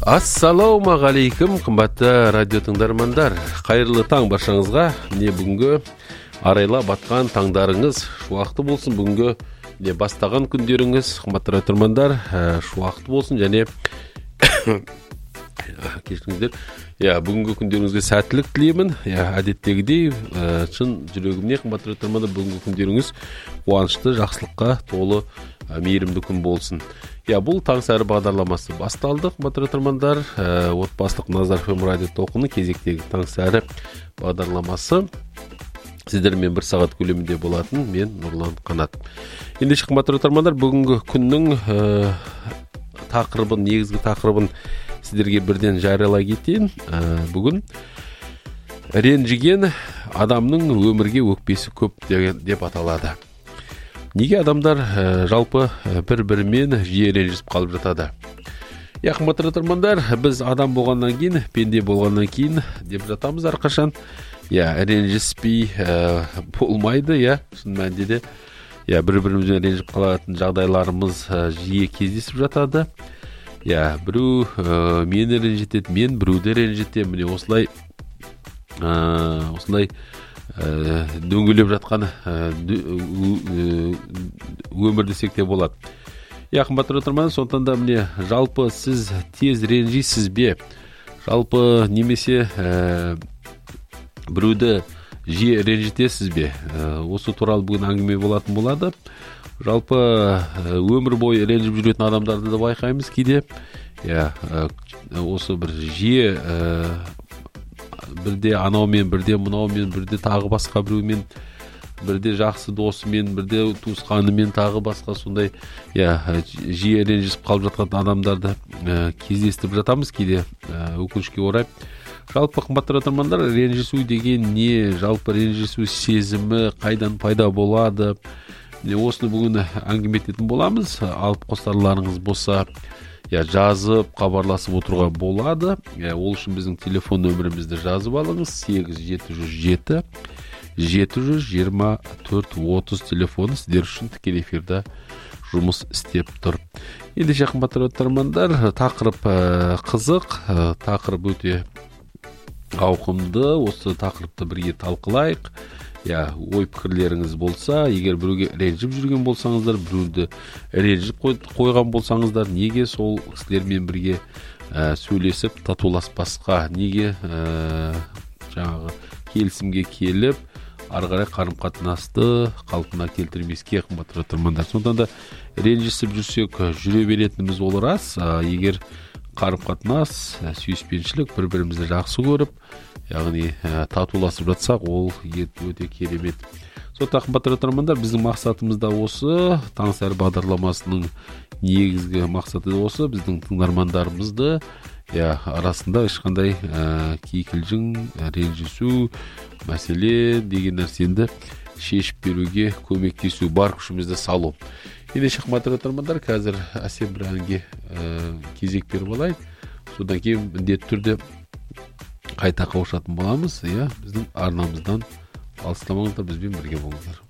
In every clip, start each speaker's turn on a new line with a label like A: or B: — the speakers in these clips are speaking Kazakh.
A: Ассалаумағалейкум, қымбатты радио тыңдармандар. Қайырлы таң баршаңызға. Міне бүгінгі арайла батқан таңдарыңыз шуақты болсын. Бүгінгі бастаған күндеріңіз, қымбатты радио тыңдармандар, шуақты болсын және кешіріңіздер. Бүгінгі күндеріңізге сәттілік тілеймін. Әдеттегідей, шын жүрегімнен қымбатты радио тыңдармандар, бүгінгі күндеріңіз қуанышты, жақсылыққа толы, мейірімді күн болсын. Бұл таңсәрі бағдарламасы басталды, қымбатты тыңдармандар. Отбасылық Назар ФМ радио толқыны кезектегі таңсәрі бағдарламасы сіздермен 1 сағат көлемінде болатын. Мен Нұрлан Қанат. Ендеше қымбатты тыңдармандар, бүгінгі күннің тақырыбын, негізгі тақырыбын сіздерге бірден жариялай кетейін. Бүгін ренжіген адамның өмірге өкпесі көп деп аталады. Неге адамдар жалпы бір-бірімен жиі ренжісіп қалып жатады? Қымбатты тыңдармандар, біз адам болғаннан кейін, пенде болғаннан кейін деп жатамыз әрқашан. Ренжіспей болмайды, шын мәнінде де бір-бірімізбен ренжіп қалатын жағдайларымыз жиі кездесіп жатады. Біреу мені ренжітеді, мен біреуді ренжітемін. Міне осылай дөңгелеп жатқан өмір десек те болады. Қымбатты тыңдармандар, сондықтан да міне жалпы сіз тез ренжисіз бе? Жалпы немесе біреуді жиі ренжітесіз бе? Осы туралы бүгін әңгіме болатын болады. Жалпы өмір бойы ренжіп жүретін адамдарды да байқаймыз кейде. Осы бір жиі бірде анаумен, бірде мынаумен, бірде тағы басқа біреумен, бірде жақсы досымен, бірде туысқанымен, тағы басқа сондай жиі ренжісіп қалып жатқан адамдарды кездестіріп жатамыз кейде, өкінішке орай. Жалпы қымбатты тыңдармандар, ренжісу деген не? Жалпы ренжісу сезімі қайдан пайда болады? Осыны бүгін әңгіме ететін боламыз. Алып қостарларыңыз болса, жазып, хабарласып отыруға болады. Ол үшін біздің телефон нөмірімізді жазып алыңыз. 8707 724-30 телефоны сіздер үшін тікелей эфирде жұмыс істеп тұр. Ендеше қымбатты тыңдармандар, тақырып қызық, тақырып өте ауқымды. Осы тақырыпты бірге талқылайық. Ой пікірлеріңіз болса, егер біреуге ренжіп жүрген болсаңыздар, біреуді ренжіп қойған болсаңыздар, неге сол кісілермен бірге сөйлесіп татуласпасқа, неге жаңағы келісімге келіп, ары қарай қарым-қатынасты қалпына келтірмеске, қымбатты тыңдармандар. Сондықтан да ренжісіп жүрсек, жүре беретініміз ол рас. Егер қарым-қатынас, сүйіспеншілік, бір-бірімізді жақсы көріп, яғни татуласып жатсақ, ол өте керемет. Сондықтан қымбатты тыңдармандар, біздің мақсатымыз да осы. Таңсәрі бағдарламасының негізгі мақсаты да осы. Біздің тыңдармандарымызды арасында ешқандай кикілжің, ренжісу, мәселе деген нәрсені шешіп беруге көмектесу, бар күшімізді салу. Ендеше қымбатты тыңдармандар, қазір әсем бір әнге кезек беріп алайық. Содан кейін міндетті түрде қайта қауышатын боламыз. Біздің арнамыздан алыстамаңыздар, бізбен бірге болыңыздар.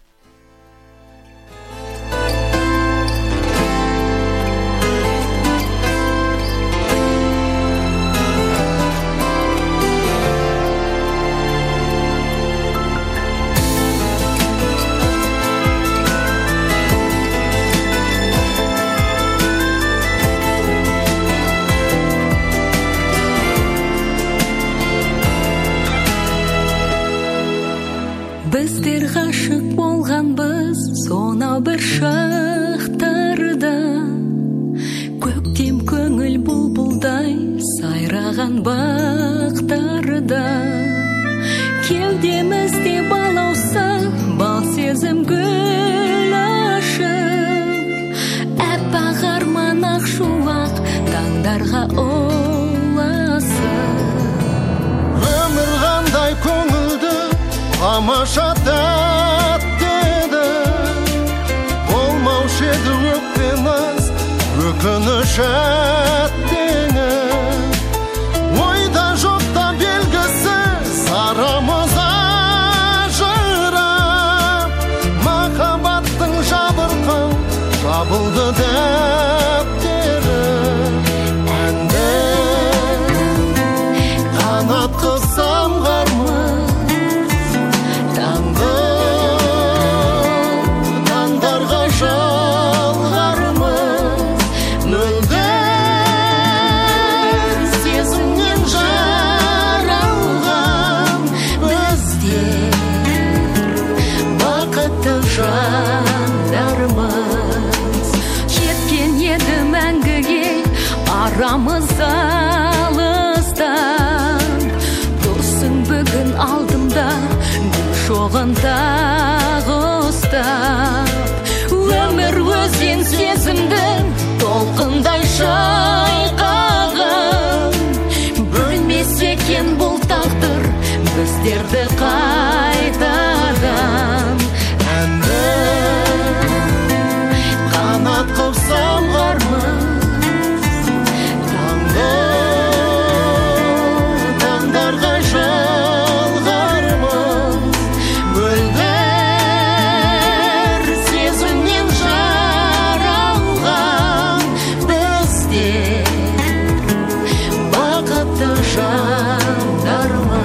B: Біздер ғашық болғанбыз сонау бір шақтарда, көктем көңіл бұлбұлдай сайраған бақтарда. Кеудемізде балауса, бал сезім гүл ашып, әппақ арман ақ шуақ таңдарға ұласып.
C: Өмір қандай көңілді, тамаша тәтті еді, болмаушы еді өкпеміз, өкініш әттеңі. Ойда жоқта белгісіз арамыз ажырап, махаббаттың жабырқау жабылды дәптері. Әнді
B: барамыз алыстан. Тұрсын бүгін алдымда гүл шоғында ұстап. Өмір өзен сезімді толқындай шайқаған. Бөлмес екен бұл тағдыр біздерді қайтадан. Әнді қанат қып самғармыз, таңдарға жалғармыз. Мөлдір сезімнен жаралған біздер бақытты жандармыз.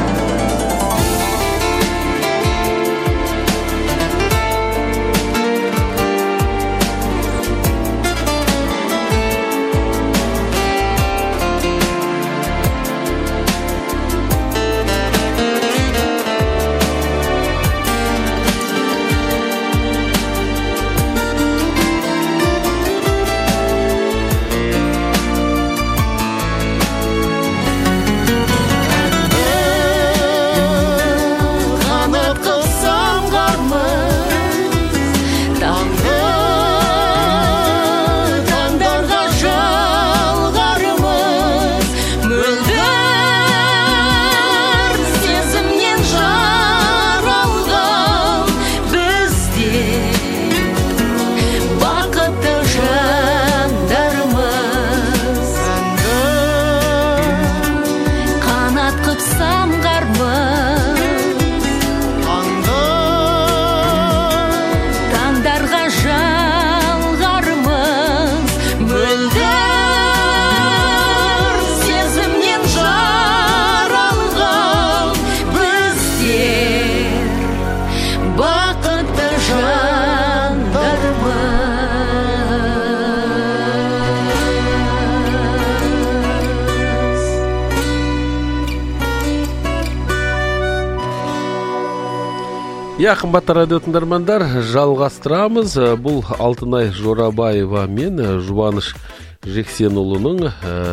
A: Қымбатты радио тыңдармандар, жалғастырамыз. Бұл Алтынай Жорабаева мен Жұбаныш Жексенұлының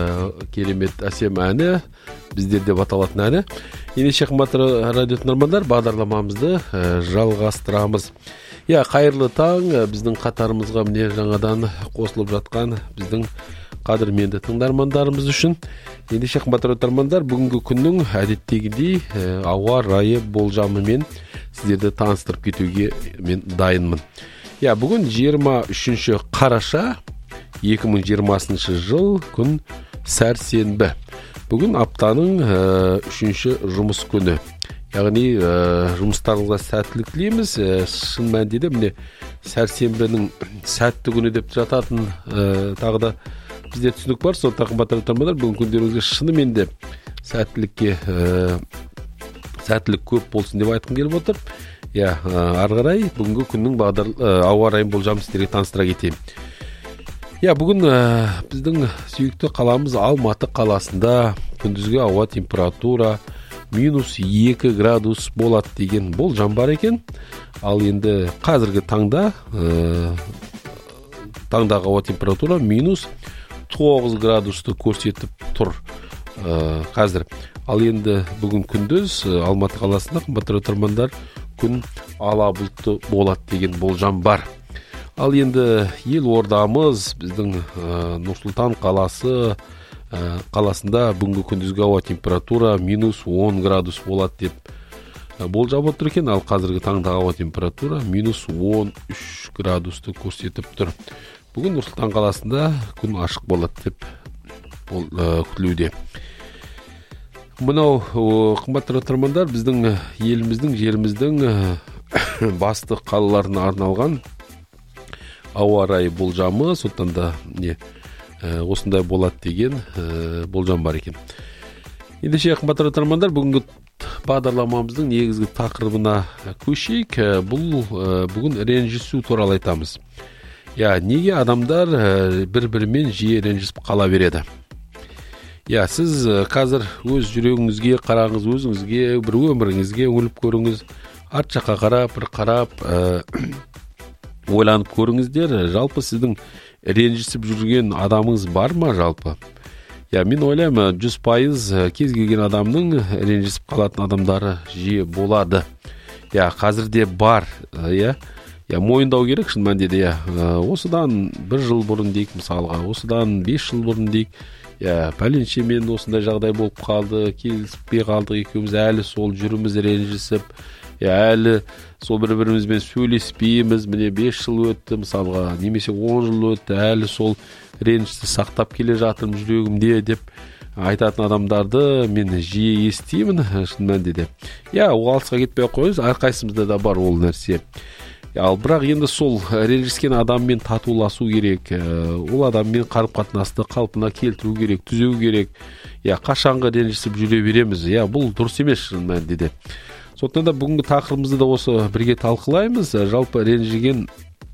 A: керемет әсем әні, біздер деп аталатын әні. Ендеше қымбатты радио тыңдармандар, бағдарламамызды жалғастырамыз. Қайырлы таң, біздің қатарымызға міне жаңадан қосылып жатқан біздің қадірменді тыңдармандарымыз үшін. Ендеше қымбатты радио тыңдармандар, бүгінгі күннің әдеттегідей ауа райы болжамымен сіздерді таныстырып кетуге мен дайынмын. Бүгін 23 қараша 2020 жыл, күн сәрсенбі. Бүгін аптаның 3-ші жұмыс күні. Яғни жұмыстарыңызға сәттілік тілейміз. Шын мәнінде міне сәрсенбінің сәтті күні деп жататын тағы да бізде түсінік бар. Сондықтан қымбатты тыңдармандар, бүгін күндеріңізге шынымен де сәттілік көп болсын деп айтқым келіп отыр. Ары қарай бүгінгі күннің ауа райын болжамын сіздерге таныстыра кетейін. Бүгін біздің сүйікті қаламыз Алматы қаласында күндізгі ауа температура -2 градус болады деген болжам бар екен. Ал енді қазіргі таңдағы ауа температура -9 градусты көрсетіп тұр қазір. Ал енді бүгін күндіз Алматы қаласында қымбатты тыңдармандар күн ала бұлтты болады деген болжам бар. Ал енді елордамыз біздің Нұр-Сұлтан қаласында бүгінгі күндізгі ауа температура -10 градус болады деп болжап отыр екен. Ал қазіргі таңдағы ауа температура -13 градусты көрсетіп тұр. Бүгін Нұр-Сұлтан қаласында күн ашық болады деп күтілуде. Мынау қымбатты тыңдармандар, біздің еліміздің, жеріміздің басты қалаларына арналған ауа райы болжамы, сондықтан да осындай болады деген болжам бар екен. Ендеше қымбатты тыңдармандар, бүгінгі бағдарламамыздың негізгі тақырыбына көшейік. Бүгін ренжісу туралы айтамыз. Неге адамдар бір-бірімен жиі ренжісіп қала береді? Сіз қазір өз жүрегіңізге қараңыз, өзіңізге, бір өміріңізге үңіліп көріңіз, арт жаққа қарап, ойланып көріңіздер. Жалпы сіздің ренжісіп жүрген адамыңыз бар ма жалпы? Мен ойлаймын 100% кез келген адамның ренжісіп қалатын адамдары жиі болады. Қазірде бар, мойындау керек шын мәнінде. Осыдан 1 жыл бұрын дейік мысалға, осыдан 5 жыл бұрын дейік, пәленше мен осындай жағдай болып қалды, келіспей қалдық екеуміз, әлі сол жүріміз ренжісіп, әлі сол бір-бірімізбен сөйлеспейміз, міне 5 жыл өтті мысалға, немесе 10 жыл өтті, әлі сол ренжісті сақтап келе жатырмын жүрегімде деп айтатын адамдарды мен жиі естимін шын мәнінде. Ол алысқа кетпей қойыңыз, әрқайсымызда да бар ол нәрсе. Ал бірақ енді сол ренжіскен адаммен татуласу керек, ол адаммен қарым-қатынасты қалпына келтіру керек, түзеу керек. Қашанғы ренжісіп жүре береміз, бұл дұрыс емес шын мәнінде. Сондықтан да бүгінгі тақырыбымызды да осы бірге талқылаймыз. Жалпы ренжіп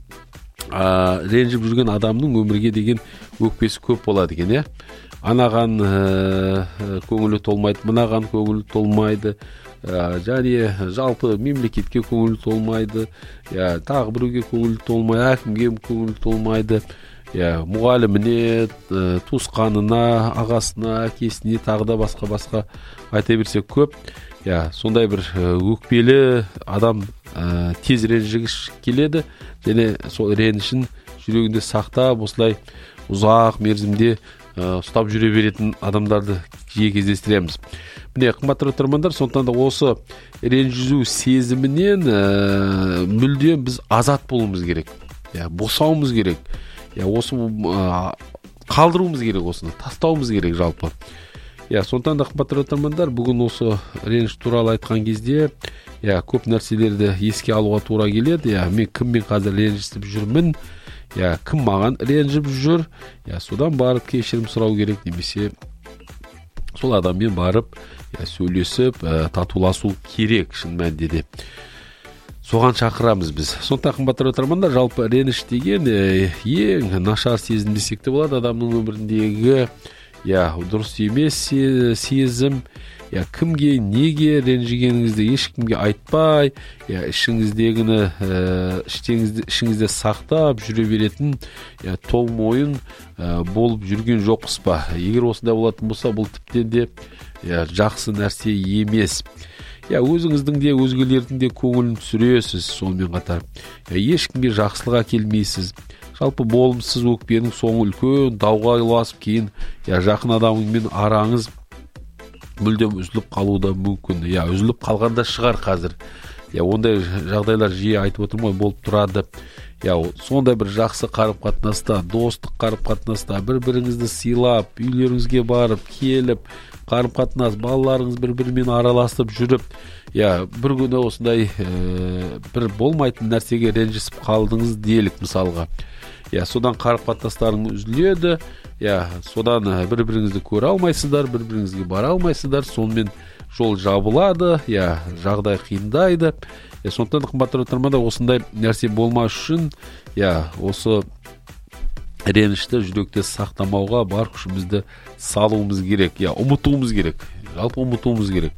A: жүрген адамның өмірге деген өкпесі көп болады екен, Анаған көңілі толмайды, мынаған көңілі толмайды, және жалпы мемлекетке көңілі толмайды, тағы біреуге көңілі толмайды, әкімге көңілі толмайды, мұғаліміне, туысқанына, ағасына, әкесіне, тағы да басқа айта берсек көп. Сондай бір өкпелі адам тез ренжігіш келеді, және сол ренішін жүрегінде сақтап, осылай ұзақ мерзімде ұстап жүре беретін адамдарды жиі кездестіреміз. Міне, қымбатты тыңдармандар, сондықтан да осы ренжісу сезімінен мүлдем біз азат болуымыз керек. Босауымыз керек. Осы қалдыруымыз керек, осыны тастауымыз керек жалпы. Сондықтан да қымбатты тыңдармандар, бүгін осы реніш туралы айтқан кезде, көп нәрселерді еске алуға тура келеді. Мен кіммен қазір ренжісіп жүрмін? Кім маған ренжіп жүр? Содан барып кешірім сұрау керек, немесе сол адаммен барып сөйлесіп, татуласу керек шын мәнінде. Соған шақырамыз біз. Сондықтан қымбатты тыңдармандар, жалпы реніш деген ең нашар сезім десек те болады адамның өміріндегі. Дұрыс емес сезім. Кімге, неге ренжігеніңізді ешкімге айтпай, ішіңізде сақтап жүре беретін толмойын болып жүрген жоқпыз ба? Егер осындай болатын болса, бұл тіптен де жақсы нәрсе емес. Өзіңіздің де, өзгелердің де көңілін түсіресіз сонымен қатар. Ешкімге жақсылық әкелмейсіз. Жалпы болымсыз өкпенің соңы үлкен дауға ұласып, кейін жақын адамыңмен араңыз мүлдем үзіліп қалуы да мүмкін. Үзіліп қалғанда шығар қазір. Ондай жағдайлар жиі айтып отырмын, болып тұрады. Сондай бір жақсы қарым-қатынаста, достық қарым-қатынаста, бір-біріңізді сыйлап, үйлеріңізге барып, келіп, қарым-қатынас, балаларыңыз бір-бірімен араласып жүріп, бір күні осындай бір болмайтын нәрсеге ренжісіп қалдыңыз делік мысалға. Содан қарым-қатынастарың үзіледі, содан бір-біріңізді көре алмайсыздар, бір-біріңізге бара алмайсыздар, сонымен жол жабылады, жағдай қиындайды. Сондықтан қымбатты тыңдармандар, осындай нәрсе болмас үшін, осы ренішті жүректе сақтамауға бар күшімізді салуымыз керек, ұмытуымыз керек, жалпы ұмытуымыз керек.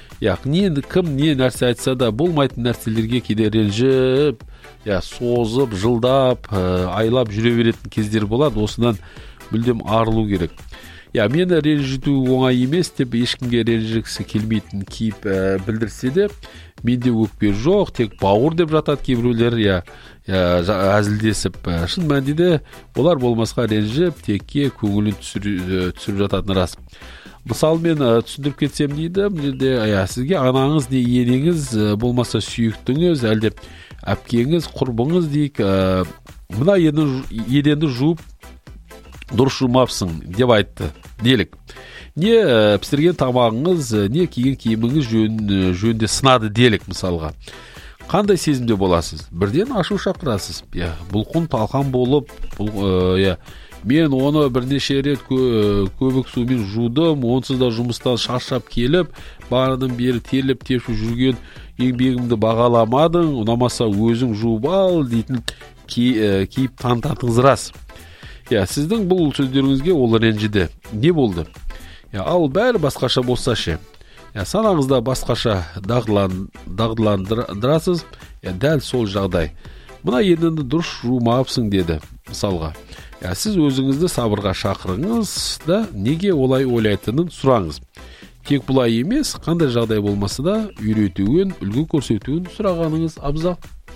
A: Кім не нәрсе айтса да болмайтын нәрселерге кейде ренжіп, созып, жылдап, айлап жүре беретін кездер болады. Осыдан мүлдем арылу керек. Мені ренжіту оңай емес деп ешкімге ренжігісі келмейтін кейіп білдірсе де, менде өкпе жоқ, тек бауыр деп жатады кейбіреулер, әзілдесіп. Шын мәнінде олар болмасқа ренжіп, текке көңілін түсіріп жататын рас. Мысалы мен түсіндіріп кетсем дейді, сізге анаңыз не енеңіз, болмаса сүйіктіңіз, әлде әпкеңіз, құрбыңыз дейік, мына еденді жуып дұрыс жумапсың деп айтты делік. Не пісірген тамағыңыз, не киген киіміңіз жөнде сынады делік мысалға. Қандай сезімде боласыз? Бірден ашу шақырасыз. Бұлқын талқан болып, мен оны бірнеше рет көбік сумен жудым, онсыз да жұмыстан шаршап келіп, барының бері терлеп тепшіп жүрген еңбегімді бағаламадың, ұнамаса өзің жуып ал дейтін кейіп танытатыңыз рас. Сіздің бұл сөздеріңізге ол ренжіді. Не болды? Ал бәрі басқаша болса ше. Санаңызда басқаша дағдыландырасыз, дәл сол жағдай. Мына едінді дұрыс жумапсың деді. мысалға сіз өзіңізді сабырға шақырыңыз да неге олай ойлайтынын сұраңыз. Тек бұлай емес, қандай жағдай болмаса да үйретуін, үлгі көрсетуін сұрағаныңыз абзал.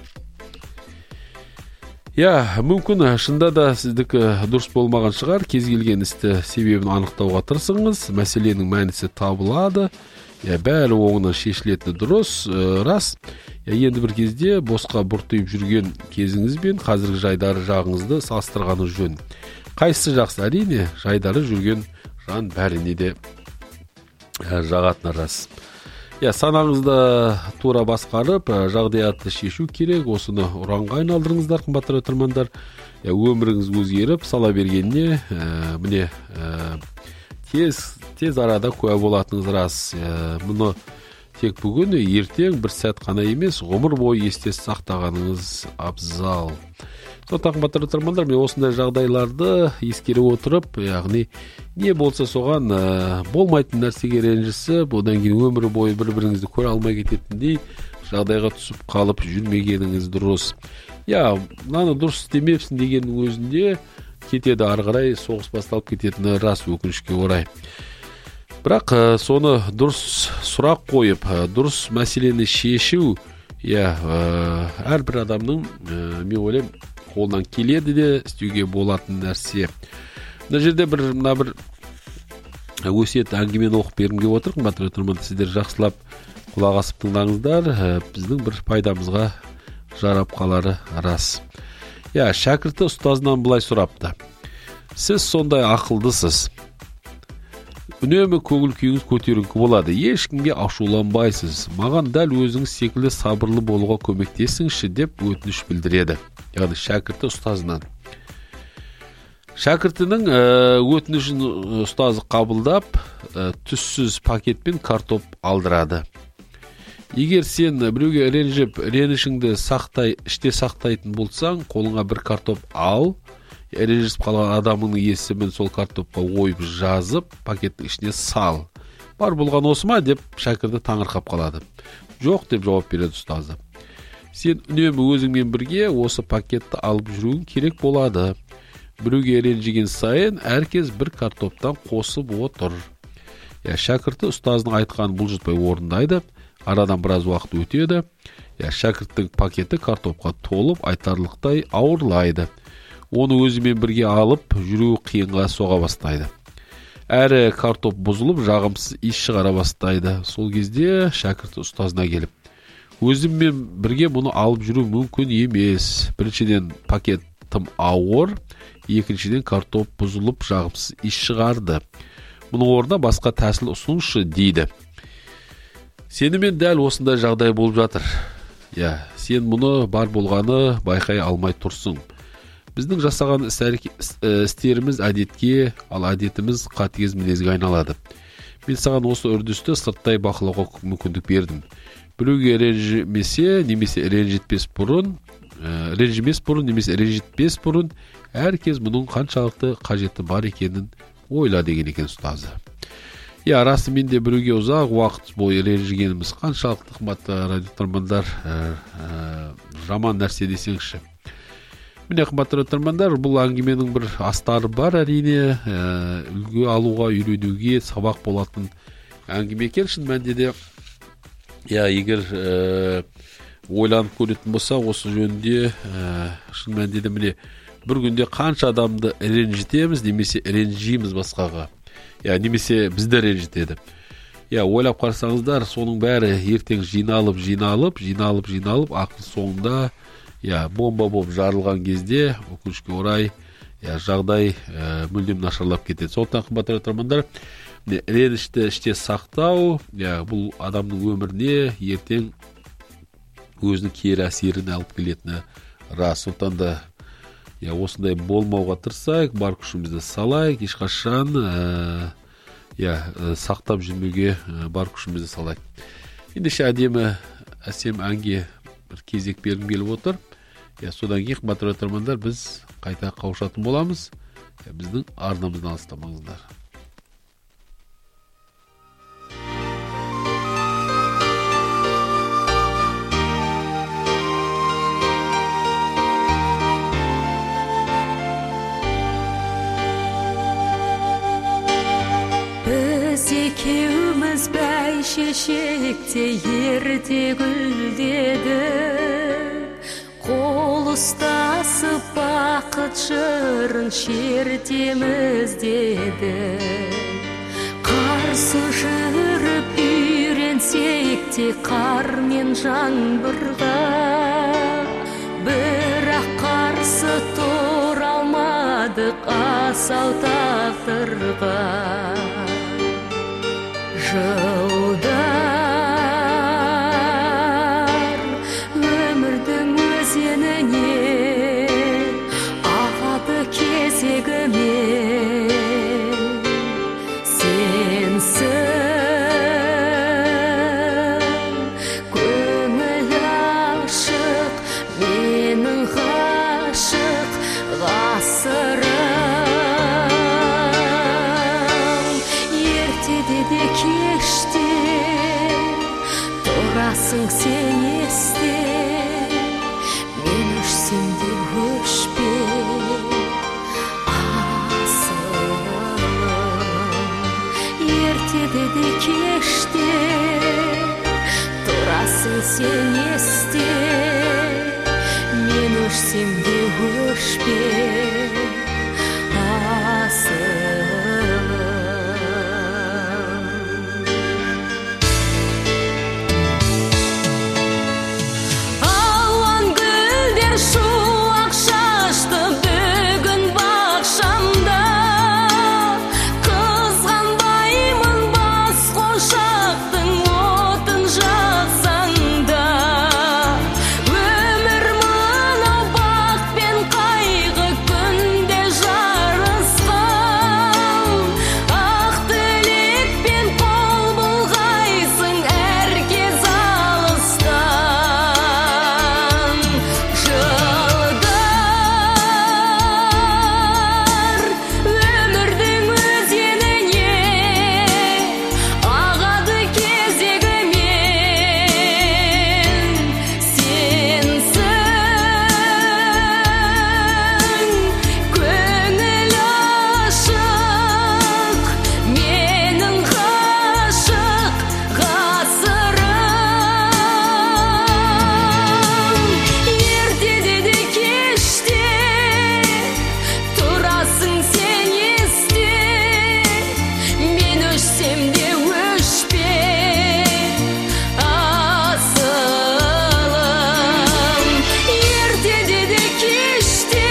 A: Мүмкін шында да сіздікі дұрыс болмаған шығар. Кез келген істі себебін анықтауға тырысыңыз. Мәселенің мәнісі табылады. Бәрі оңынан шешілетіні дұрыс, рас. Енді бір кезде босқа бұртиып жүрген кезіңіз бен қазіргі жайдары жағыңызды салыстырғаныңыз жөн. Қайсысы жақсы? Әрине, жайдары жүрген жан бәріне де жағатыны рас. Санаңызды тура басқарып, жағдаятты шешу керек. Осыны ұранға айналдырыңыздар, қымбатты тыңдармандар. Өміріңіз өзгеріп сала бергеніне міне тез арада куә болатыныңыз рас. Мұны тек бүгін, ертең бір сәт қана емес, ғұмыр бойы есте сақтағаныңыз абзал. Сондықтан қымбатты тыңдармандар, мен осындай жағдайларды ескере отырып, яғни не болса соған болмайтын нәрсеге ренжісіп, одан кейін өмір бойы бір-біріңізді көре алмай кететіндей жағдайға түсіп қалып жүрмегеніңіз дұрыс. Мынаны дұрыс істемепсің дегеннің өзінде кетеді, ары қарай соғыс басталып кететіні рас, өкінішке орай. Бірақ соны дұрыс сұрақ қойып, дұрыс мәселені шешу, әрбір адамның, мен ойлаймын, қолынан келеді де істеуге болатын нәрсе. Мына жерде бір өсиет әңгімені оқып бергім келіп отыр. Қымбатты тыңдармандар, сіздер жақсылап құлақ асып тыңдаңыздар, біздің бір пайдамызға жарап қалары рас. Шәкірті ұстазынан былай сұрапты: сіз сондай ақылдысыз, үнемі көңіл күйіңіз көтеріңкі болады, ешкімге ашуланбайсыз, маған дәл өзіңіз секілді сабырлы болуға көмектесіңізші деп өтініш білдіреді. Яғни шәкірті ұстазынан. Шәкіртінің өтінішін ұстазы қабылдап, түссіз пакетпен картоп алдырады. Егер сен біреуге ренжіп, ренішіңді іште сақтайтын болсаң, қолыңа бір картоп ал, ренжісіп қалған адамның есімін сол картопқа ойып жазып, пакеттің ішіне сал. Бар болған осы ма деп шәкірті таңырқап қалады. Жоқ деп жауап береді ұстазы. Сен үнемі өзіңмен бірге осы пакетті алып жүруің керек болады. Біреуге ренжіген сайын әркез бір картоптан қосып отыр. Шәкірті ұстазының айтқанын бұлжытпай орындайды. Арадан біраз уақыт өтеді. Шәкірттің пакеті картопқа толып, айтарлықтай ауырлайды. Оны өзімен бірге алып жүру қиынға соға бастайды. Әрі картоп бұзылып, жағымсыз иіс шығара бастайды. Сол кезде шәкірті ұстазына келіп: өзіммен бірге мұны алып жүру мүмкін емес. Біріншіден пакет тым ауыр, екіншіден картоп бұзылып, жағымсыз иіс шығарды. Мұның орнына басқа тәсіл ұсыныңызшы дейді. Сенімен дәл осындай жағдай болып жатыр. Сен мұны бар болғаны байқай алмай тұрсың. Біздің жасаған істеріміз әдетке, ал әдетіміз қатыгез мінезге айналады. Мен саған осы үрдісті сырттай бақылауға мүмкіндік бердім. Біреуге ренжімесе, немесе ренжітпес бұрын, әркез мұның қаншалықты қажеті бар екенін ойла деген екен ұстазы. Расымен де біреуге ұзақ уақыт бойы ренжігеніміз қаншалықты, қымбатты радиотыңдармандар, жаман нәрсе десеңізші. Міне, қымбатты радиотыңдармандар, бұл әңгіменің бір астары бар, әрине, үлгі алуға, үйренуге сабақ болатын әңгіме екен. Шын мәнінде де, егер ойланып көретін болса, осы жөнінде шын мәнінде де міне бір күнде қанша адамды ренжітеміз, немесе ренжиміз басқаға, немесе бізді ренжітеді. Ойлап қарсаңыздар, соның бәрі ертең жиналып, ақыр соңында бомба болып жарылған кезде, өкінішке орай, жағдай мүлдем нашарлап кетеді. Сондықтан, қымбатты тыңдармандар, ренішті іште сақтау, бұл адамның өміріне ертең өзінің кері әсерін алып келетіні рас. Сондықтан да осындай болмауға тырысайық, бар күшімізді салайық, ешқашан сақтап жүрмеуге бар күшімізді салайық. Ендеше әдемі әсем әнге бір кезек бергім келіп отыр. Содан кейін, қымбатты тыңдармандар, біз қайта қауышатын боламыз. Біздің арнамыздан алыстамаңыздар.
D: Біз екеуміз бәйшешекте ерте гүлдедік, қол ұстасып бақыт жырын шертеміз дедік. Қарсы жүріп үйренсек те қар мен жаңбырға, бірақ қарсы тұра алмадық асау тағдырға. Жылдар өмірдің өзеніне ағады кезегімен. Сенсің көңіл ашық, менің ғашық ғасырым. Ертеде де кеште тұрасың сен есте, мен өшсем де өшпе асылым. Ертеде де кеште тұрасың сен есте, мен өшсем де өшпе асылым. Алуан гүлдер шуақ шашты бүгін бақшамда, қызғанбаймын бас қошақтың отын жақсаңда. Өмір мынау бақ пен қайғы күнде жарысқан, ақ тілекпен қол бұлғайсың әр кез алыстан. Жылдар өмірдің өзеніне ағады кезегімен. Сенсің көңіл ашық, менің ғашық ғасырым. Ертеде де кеште тұрасың сен есте, мен өшсем де өшпе асылым. Ертеде де кеште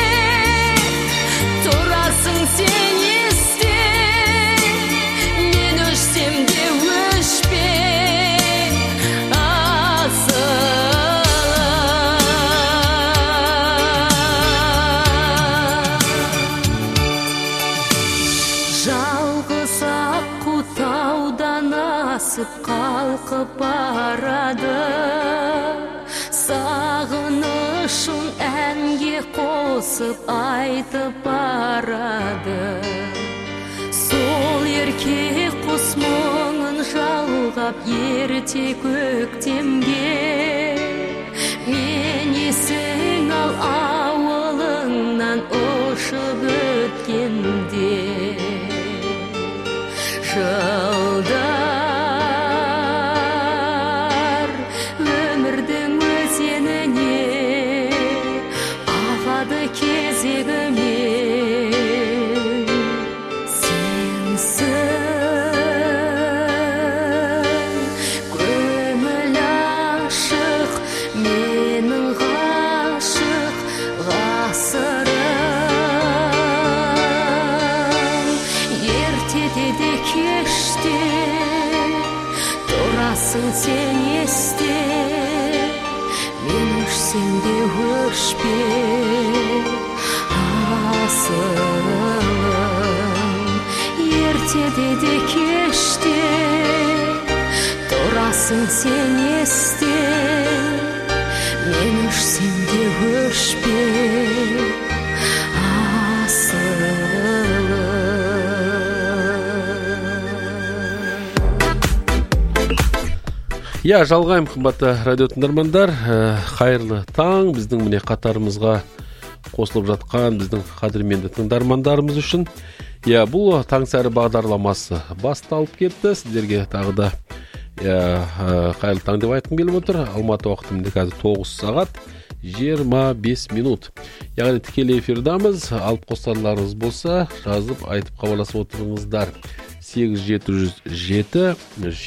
D: тұрасың сен есте, мен өшсем де өшпе асылым. Жалғыз аққу таудан асып қалқып барады, сағынышын әнге қосып айтып барады. Сол ерке құс мұңын жалғап ерте көктемге, мен есің ал ауылыңнан ұшып өткенде. Жылдар өмірдің өзеніне ағады кезегімен. Сенсің көңіл ашық, менің ғашық ғасырым. Ертеде де кеште тұрасың сен есте, мен өшсем де өшпе асылым. Ертеде де кеште тұрасың сен есте, мен өшсем де өшпе асылым.
A: Жалғайым қымбатты радио тыңдармандар, қайырлы таң. Біздің міне қатарымызға қосылып жатқан біздің қадірменді тыңдармандарымыз үшін. Бұл таңсәрі бағдарламасы басталып кетті. Сіздерге тағы да қайырлы таң деп айтқым келіп отыр. Алматы уақытында қазір 9 сағат 25 минут. Яғни тікелей эфирдамыз. Алып қосарларыңыз болса, жазып айтып хабарласып отырыңыздар. 8707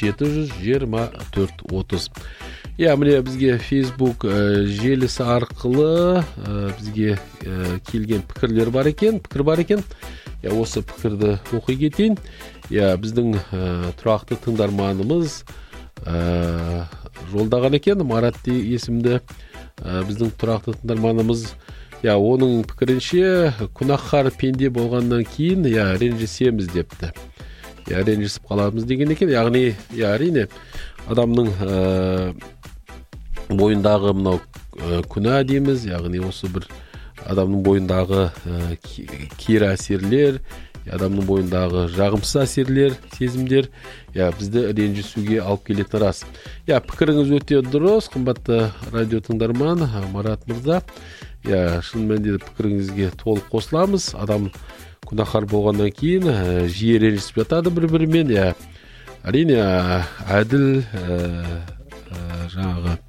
A: 724 30. Міне бізге Facebook желісі арқылы бізге келген пікір бар екен. Осы пікірді оқи кетейін. Біздің тұрақты тыңдарманымыз жолдаған екен, Марат есімді біздің тұрақты тыңдарманымыз. Оның пікірінше күнәһар пенде болғаннан кейін ренжісеміз депті. Ренжісіп қаламыз деген екен. Яғни әрине адамның бойындағы мынау күнә дейміз, яғни осы бір адамның бойындағы кері әсерлер, адамның бойындағы жағымсыз әсерлер, сезімдер бізді ренжісуге алып келетін рас. Пікіріңіз өте дұрыс, қымбатты радио тыңдарман Марат мырза. Шын мәнінде пікіріңізге толық қосыламыз. Адам күнәһар болғаннан кейін жиі ренжісіп жатады бір-бірімен. Әрине әділ жаңағы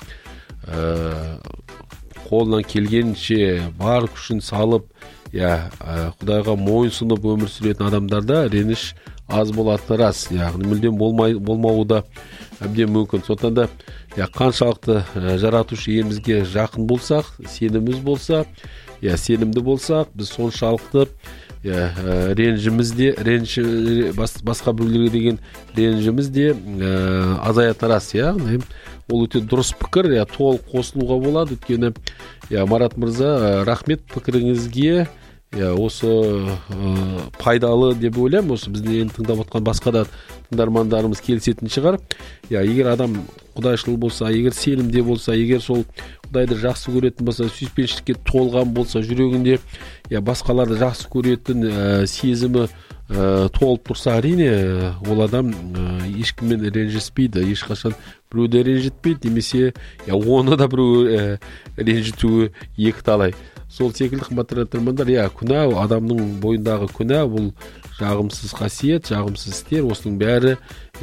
A: қолынан келгенше бар күшін салып, Құдайға мойынсұнып өмір сүретін адамдарда реніш аз болатыны рас. Яғни мүлдем болмауы да әбден мүмкін. Сондықтан да қаншалықты жаратушы иемізге жақын болсақ, сеніміміз болса, сенімді болсақ, біз соншалықты басқа біреулерге деген ренжіміз де азаятыны рас. Ол өте дұрыс пікір, толық қосылуға болады. Өйткені Марат мырза, рахмет пікіріңізге. Осы пайдалы деп ойлаймын. Осы бізді енді тыңдап отқан басқа да тыңдармандарымыз келісетін шығар. Егер адам құдайшыл болса, егер сенімде болса, егер сол Құдайды жақсы көретін болса, сүйіспеншілікке толған болса, жүрегінде басқаларды жақсы көретін сезімі толып тұрса, әрине ол адам ешкіммен ренжіспейді, ешқашан біреуді ренжітпейді, немесе оны да біреу ренжітуі екі талай. Сол секілді қымбатты тыңдармандар, күнә, адамның бойындағы күнә, бұл жағымсыз қасиет, жағымсыз істер, осының бәрі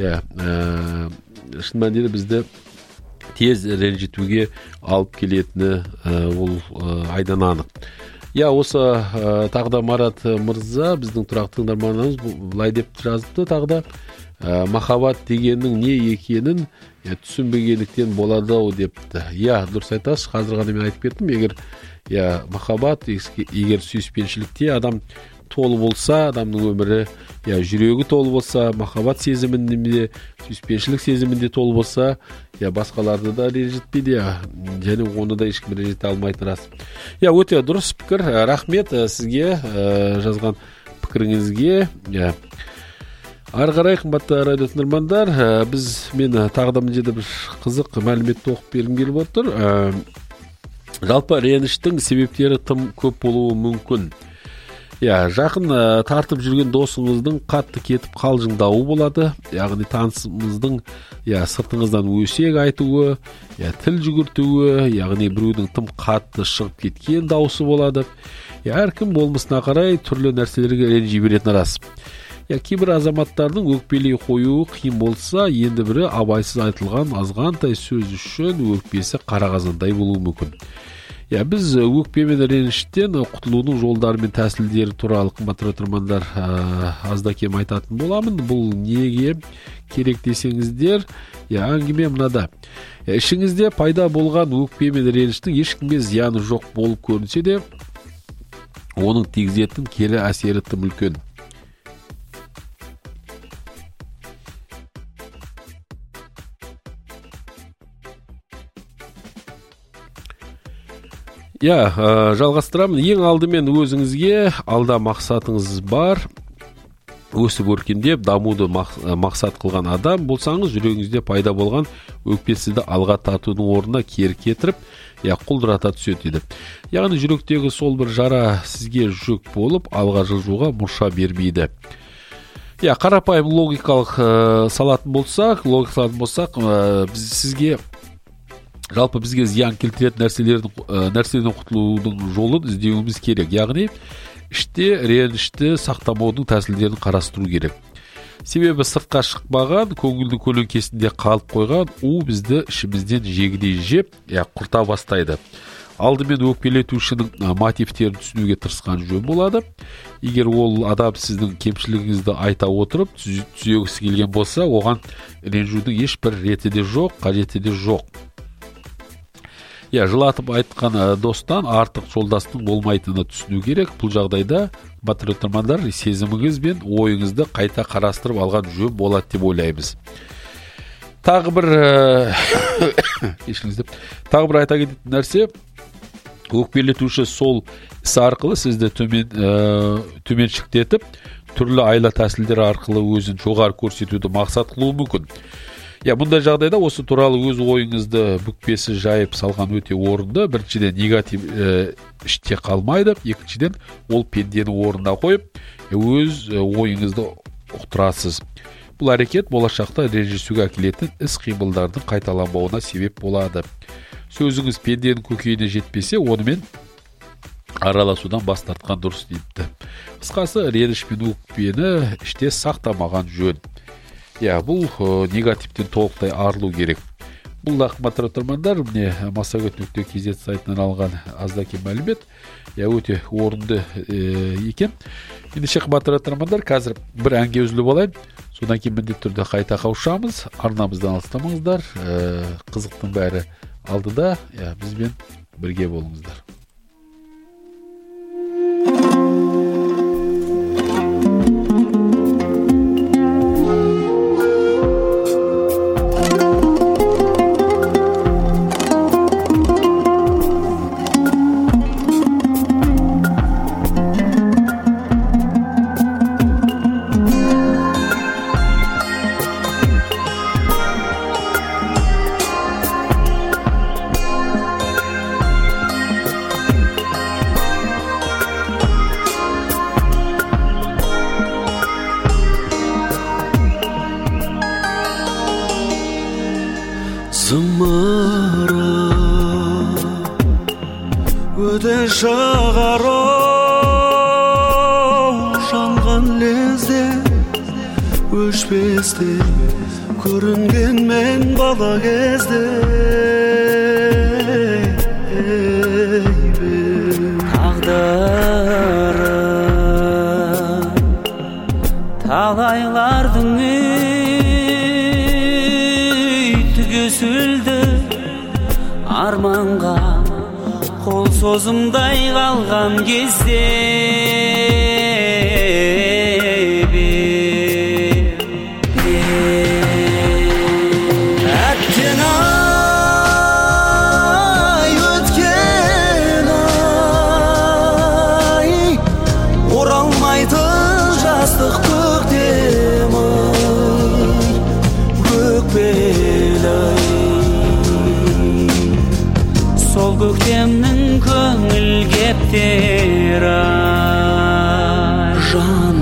A: шын мәнінде бізді тез ренжітуге алып келетіні ол айдан анық. Осы тағы да Марат мырза, біздің тұрақты тыңдарманымыз былай деп жазыпты, тағы да махаббат дегеннің не екенін түсінбегендіктен болады ау депті. Дұрыс айтасыз, қазір ғана мен айтып кеттім. Егер махаббат, егер сүйіспеншілікте адам толы болса, адамның өмірі жүрегі толы болса, махаббат сезімінде, сүйіспеншілік сезімінде толы болса, басқаларды да ренжітпейді, және оны да ешкім ренжіте алмайтын рас. Өте дұрыс пікір. Рахмет сізге жазған пікіріңізге. Ары қарай, қымбатты радио тыңдармандар, мен тағы да мына жерде бір қызық мәліметті оқып бергім келіп отыр. Жалпы реніштің себептері тым көп болуы мүмкін. Жақын тартып жүрген досыңыздың қатты кетіп қалжыңдауы болады. Яғни танысыңыздың сыртыңыздан өсек айтуы, тіл жүгіртуі, яғни біреудің тым қатты шығып кеткен дауысы болады. Әркім болмысына қарай түрлі нәрселерге ренжи беретіні рас. Кейбір азаматтардың өкпелей қоюы қиын болса, енді бірі абайсыз айтылған азғантай сөз үшін өкпесі қара қазандай болуы мүмкін. Біз өкпе мен реніштен құтылудың жолдары мен тәсілдері туралы қымбатты тыңдармандар азда кем айтатын боламын. Бұл неге керек десеңіздер, әңгіме мынада. Ішіңізде пайда болған өкпе мен реніштің ешкімге зияны жоқ болып көрінсе де, оның тигізетін кері әсері тым үлкен. Жалғастырамын. Ең алдымен өзіңізге алда мақсатыңыз бар, өсіп өркендеп дамуды мақсат қылған адам болсаңыз, жүрегіңізде пайда болған өкпесізді алға тартудың орнына кері кетіріп, құлдырата түседі дейді. Яғни жүректегі сол бір жара сізге жүк болып, алға жылжуға мұрша бермейді. Қарапайым логикалық салатын болсақ, біз сізге жалпы бізге зиян келтіретін нәрседен құтылудың жолын іздеуіміз керек. Яғни іште ренішті сақтамаудың тәсілдерін қарастыру керек. Себебі сыртқа шықпаған, көңілдің көлеңкесінде қалып қойған у бізді ішімізден жегідей жеп, құрта бастайды. Алдымен өкпелетушінің мотивтерін түсінуге тырысқан жөн болады. Егер ол адам сіздің кемшілігіңізді айта отырып түзегісі келген болса, оған ренжудің ешбір реті де жоқ, қажеті де жоқ. Жылатып айтқан достан артық жолдастың болмайтыны түсіну керек. Бұл жағдайда патриоттармандар сезіміңіз бен ойыңызды қайта қарастырып алған жөн болады деп ойлаймыз. Тағы бір айта кететін нәрсе, өкпелетуші сол іс арқылы сізді төменшіктетіп, түрлі айла тәсілдер арқылы өзін жоғары көрсетуді мақсат қылуы мүмкін. Мұндай жағдайда осы туралы өз ойыңызды бүкпесіз жайып салған өте орынды. Біріншіден, негатив іште қалмайды. Екіншіден, ол пендені орнына қойып, өз ойыңызды ұқтырасыз. Бұл әрекет болашақта ренжісуге әкелетін іс-қимылдардың қайталанбауына себеп болады. Сөзіңіз пенденің көкейіне жетпесе, онымен араласудан бас тартқан дұрыс дейді. Қысқасы, реніш пен өкпені іште сақтамаған жөн. Бұл негативтен толықтай арылу керек. Бұл патриоттармандар, міне massagет.kz сайтынан алған аздакем мәлімет, өте орынды екен. Ендеше патриоттармандар, қазір бір әнге үзіліп алайын. Содан кейін міндетті түрде қайта қауышамыз. Арнамыздан алыстамаңыздар. Қызықтың бәрі алдыда. Бізбен бірге болыңыздар.
C: Көрінген мен бала кезде
E: тағдыры талайлардың түгесілді арманға қол созымдай қалған кезде көктемнің көңіл кептері жан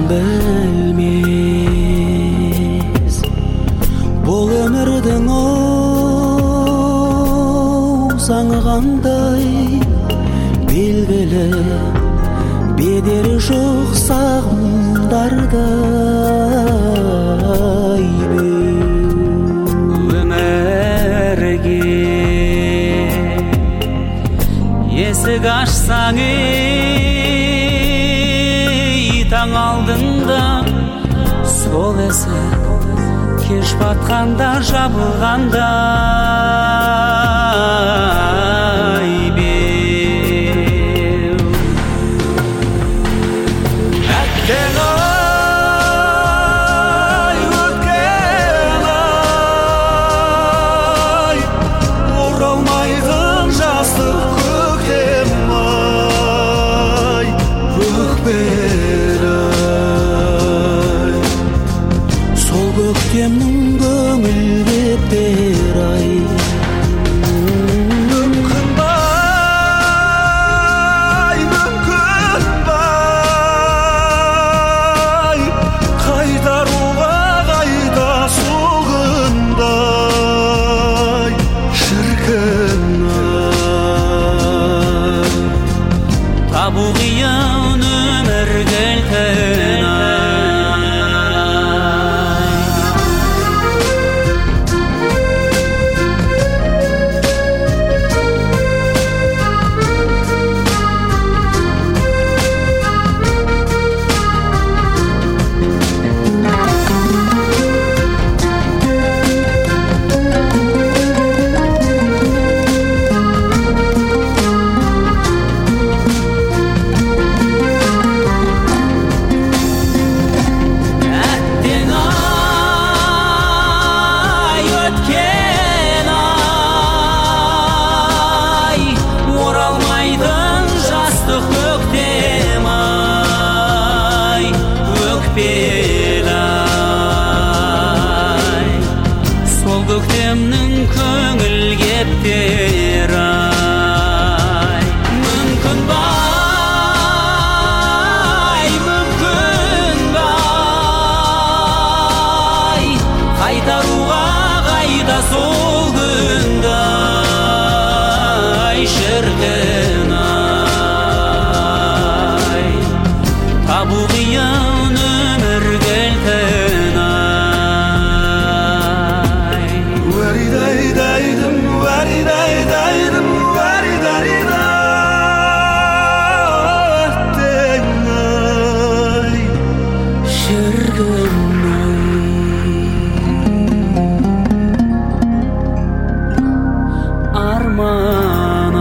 E: білмес бұл өмірдің заңы қандай белгілі бедері жоқ сағымдардай өмірге есік ашсаң таң алдында сол есік кеш батқанда жабылғандай беу әттең ай өткен ай оралмайтын жастық көктемнің көңіл кептер ай мүмкін бай Абу қиян өмір келтен ай
C: Варидайдайдым, варидайдайдым, варидайдайдым
E: шіркін арман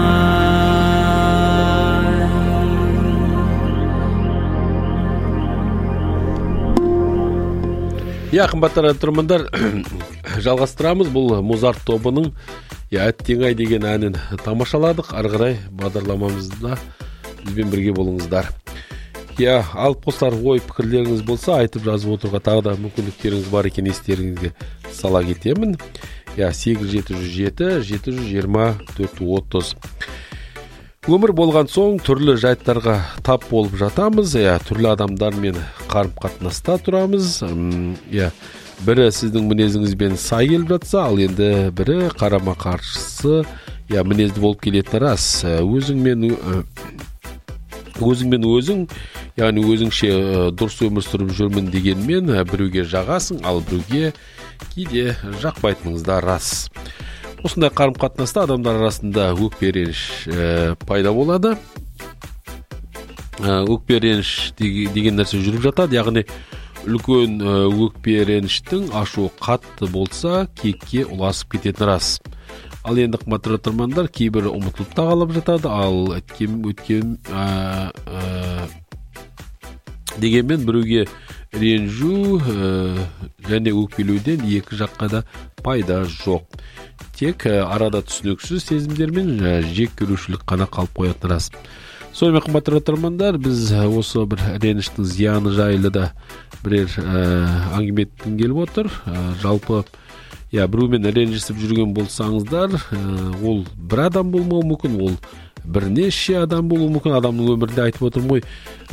A: Қымбатты тыңдармандар, жалғастырамыз. Бұл Музарт тобының әттең ай деген әнін тамашаладық. Ары қарай бағдарламамызда бізбен бірге болыңыздар. Алып қосар ой пікірлеріңіз болса, айтып жазып отыруға тағы да мүмкіндіктеріңіз бар екен, естеріңізге сала кетемін. 8-707-720-430. Өмір болған соң түрлі жайттарға тап болып жатамыз, түрлі адамдармен қарым-қатынаста тұрамыз. Бірі сіздің мінезіңізбен сай келіп жатса, ал енді бірі қарама-қарсысы мінезді болып келетін рас. Өзіңмен өзің, яғни өзіңше дұрыс өмір сүріп жүрмін дегенмен біреуге жағасың, ал біреуге кейде жақпайтыныңызда рас. Осындай қарым-қатынаста адамдар арасында өкпе-реніш пайда болады. Өкпе-реніш деген нәрсе жүріп жатады, яғни үлкен өкпе-реніштің ашуы қатты болса, кекке ұласып кететін рас. Ал енді қымбатты тыңдармандар, кейбірі ұмытылып та қалып жатады, ал өткен дегенмен біреуге ренжу және өкпелеуден екі жаққа да пайда жоқ. Тек арада түсініксіз сезімдер мен жек көрушілік қана қалып қоятын рас. Сонымен қымбатты тыңдармандар, біз осы бір реніштің зияны жайлы да бірер әңгіме еткім келіп отыр. Жалпы біреумен ренжісіп жүрген болсаңыздар, ол бір адам болмауы мүмкін, ол бірнеше адам болуы мүмкін. Адамның өмірінде айтып отырмын ғой,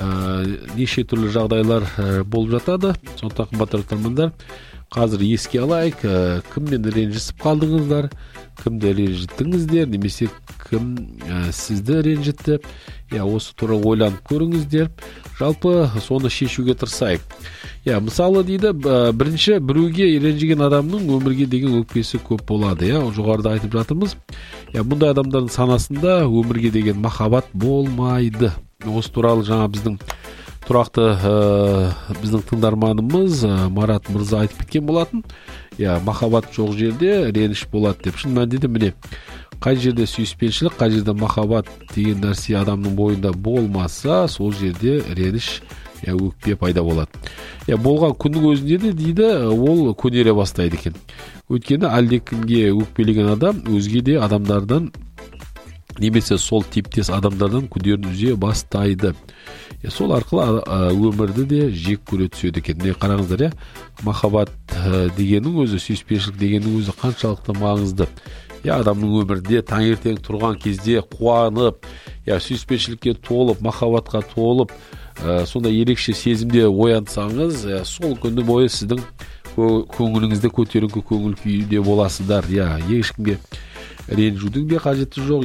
A: неше түрлі жағдайлар болып жатады. Сондықтан қымбатты тыңдармандар, қазір еске алайық, кіммен ренжісіп қалдыңыздар, кімді ренжіттіңіздер, немесе кім сізді ренжітті. Осы туралы ойланып көріңіздер. Жалпы соны шешуге тырысайық. Мысалы дейді, бірінші біреуге ренжіген адамның өмірге деген өкпесі көп болады. Жоғарыда айтып жатырмыз. Бұндай адамдардың санасында өмірге деген махаббат болмайды. Осы туралы жаңа біздің тұрақты біздің тыңдарманымыз Марат мырза айтып кеткен болатын. Махаббат жоқ жерде реніш болады деп. Шын мәнінде міне, қай жерде сүйіспеншілік, қай жерде махаббат деген нәрсе адамның бойында болмаса, сол жерде реніш, өкпе пайда болады. Болған күннің өзінде де дейді, ол көнере бастайды екен. Өйткені әлдекімге өкпелеген адам өзге де адамдардан, немесе сол типтес адамдардан күдерін үзе бастайды. Сол арқылы өмірді де жек көре түседі екен. Қараңыздар, махаббат дегеннің өзі, сүйіспеншілік дегеннің өзі қаншалықты маңызды. Адамның өмірде таңертең тұрған кезде қуанып, сүйіспеншілікке толып, махаббатқа толып, сонда ерекше сезімде оянсаңыз, сол күні бойы сіздің көңіліңізде көтеріңкі көңіл күйде боласыздар. Ешкімге ренжудің де қажеті жоқ,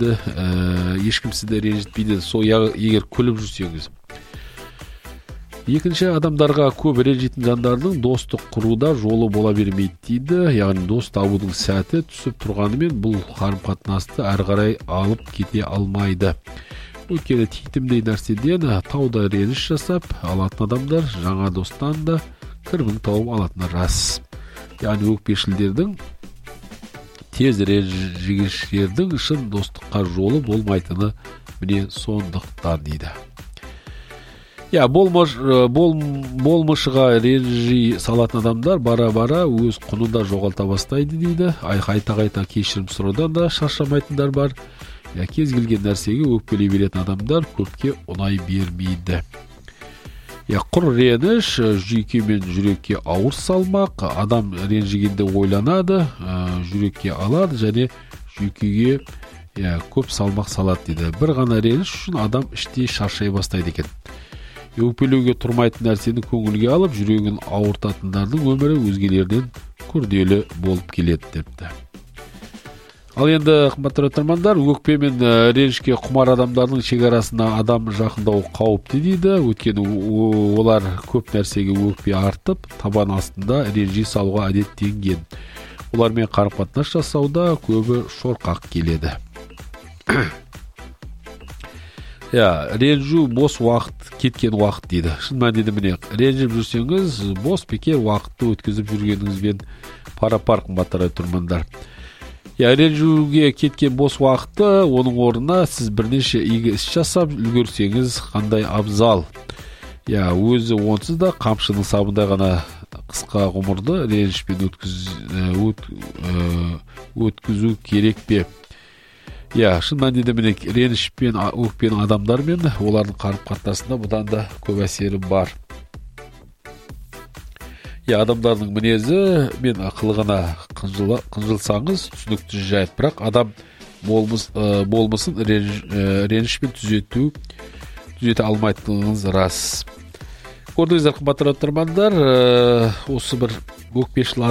A: ешкім сізді ренжітпейді. Сол егер күліп жүрсеңіз. Екінші, адамдарға көп ренжитін жандардың достық құруда жолы бола бермейді дейді. Яғни дос табудың сәті түсіп тұрғанымен бұл қарым-қатынасты әрі қарай алып кете алмайды. Өйткені титімдей нәрседен тауда реніш жасап алатын адамдар жаңа достан да кірбің тауып алатыны рас. Яғни өкпешілдердің, тез ренжігіштердің шын достыққа жолы болмайтыны міне сондықтан дейді. Болмышыға ренжи салатын адамдар бара-бара өз құнында жоғалта бастайды дейді. Қайта-қайта кешірім сұраудан да шаршамайтындар бар. Кез келген нәрсеге өкпелей беретін адамдар көпке ұнай бермейді. Құр реніш жүйке мен жүрекке ауыр салмақ. Адам ренжігенде ойланады, жүрекке алады және жүйкеге көп салмақ салады дейді. Bir ғана реніш үшін адам іштей шаршай бастайды екен. Өкпелеуге тұрмайтын нәрсені көңілге алып, жүрегін ауыртатындардың өмірі өзгелерден күрделі болып келеді депті. Ал енді қымбатты тыңдармандар, өкпе мен ренішке құмар адамдардың шекарасына адам жақындау қауіпті дейді. Өйткені олар көп нәрсеге өкпе артып, табан астында ренжи салуға әдеттенген. Олармен қарым-қатынас жасауда көбі шорқақ келеді. Ренжу бос уақыт, кеткен уақыт дейді. Шын мәнінде міне, ренжіп жүрсеңіз, бос бекер уақытты өткізіп жүргеніңізбен пара-пар, қымбатты тыңдармандар. Ренжуге кеткен бос уақытты, оның орнына сіз бірнеше игі іс жасап үлгерсеңіз қандай абзал. Өзі онсыз да қамшының сабындай ғана қысқа ғұмырды ренішпен өткізу керек пе? Шын мәнінде міне, ренішпен өкпенің адамдармен олардың қарым-қатынасында бұдан да көп әсері бар. Адамдардың мінезі мен қылығына қынжылсаңыз түсінікті жайт, бірақ адам болмысын ренішпен түзете алмайтыныңыз рас. Көрдіңіздер, қымбатты тыңдармандар, осы бір өкпешіл